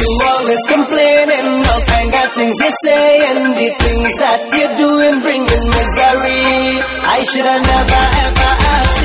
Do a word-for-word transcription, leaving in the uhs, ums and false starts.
You always complaining, all kind of things you say, and the things that you're doing bringing misery. I should have never ever asked